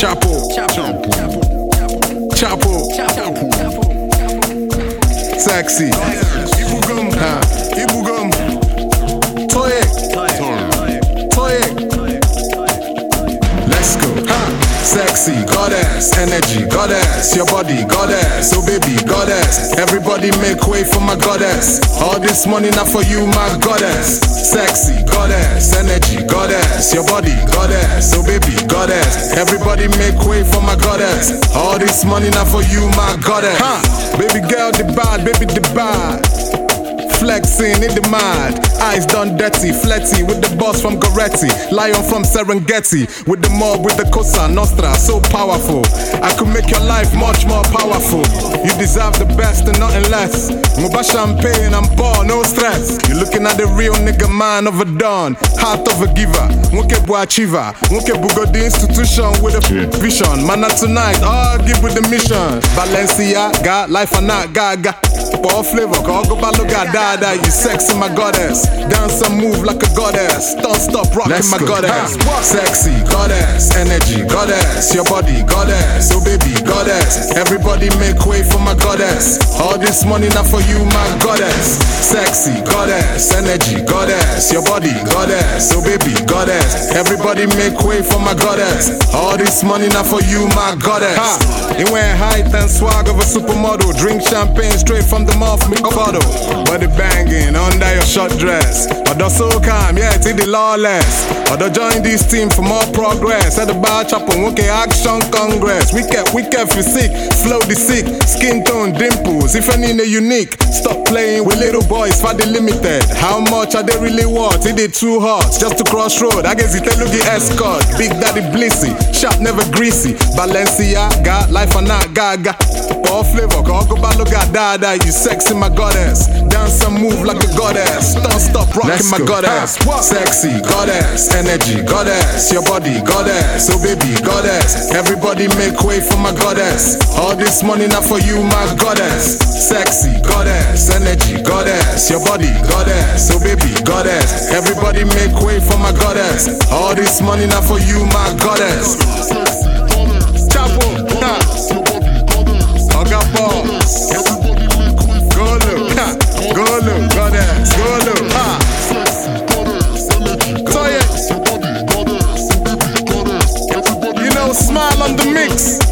Chapo, Chapo, sexy, Ibugum, Ibugum, Toye, let's go, sexy, goddess, energy, goddess, your body, goddess, oh baby, goddess, everybody make way for my goddess, all this money not for you, my goddess, sexy, goddess, energy, goddess, your body, goddess, oh baby, goddess, everybody make way for my goddess, all this money not for you, my goddess, baby girl, the bad, baby, the bad. Flexing in the mad, eyes done dirty, fletty with the boss from Goretti, lion from Serengeti, with the mob, with the Cosa Nostra, so powerful. I could make your life much more powerful. You deserve the best and nothing less. Muba champagne, I'm poor, no stress. You're looking at the real nigga mind of a don, heart of a giver, Wonke achiever, Wonke bugo the institution with a vision. Man, not tonight, all give with the mission. Balenciaga, life and not gaga. All flavor, call go baloga dada. You sexy, my goddess. Dance and move like a goddess. Don't stop rocking, my goddess. Sexy, goddess, energy, goddess. Your body, goddess. Oh baby, goddess. Everybody make way for my goddess. All this money not for you, my goddess. Sexy, goddess, energy, goddess. Your body, goddess. Oh baby, goddess. Everybody make way for my goddess. All this money not for you, my goddess. You wear height and swag of a supermodel. Drink champagne straight from the mouth, me bottle. Body banging under your short dress. Odo so calm, yeah, it's the lawless. Odo join this team for more progress. At the bar chapel, okay, action congress. We kept physique, flow the sick, skin tone, dimples. If any unique, stop playing with little boys for the limited. How much are they really worth? It did too hot, just to cross road. I guess it look the escort. Big Daddy Blissy, shop never greasy. Balenciaga, life or not gaga. All flavor, call go baloga dada. You sexy, my goddess. Dance and move like a goddess. Don't stop rocking, my goddess. Sexy, goddess, energy, goddess. Your body, goddess. Oh baby, goddess. Everybody make way for my goddess. All this money not for you, my goddess. Sexy, goddess, energy, goddess. Your body, goddess. Oh baby, goddess. Everybody make way for my goddess. All this money not for you, my goddess. Chapo, Oga Ball, Golo, Golo, goddess, Golo, Toye, you know, smile on the mix.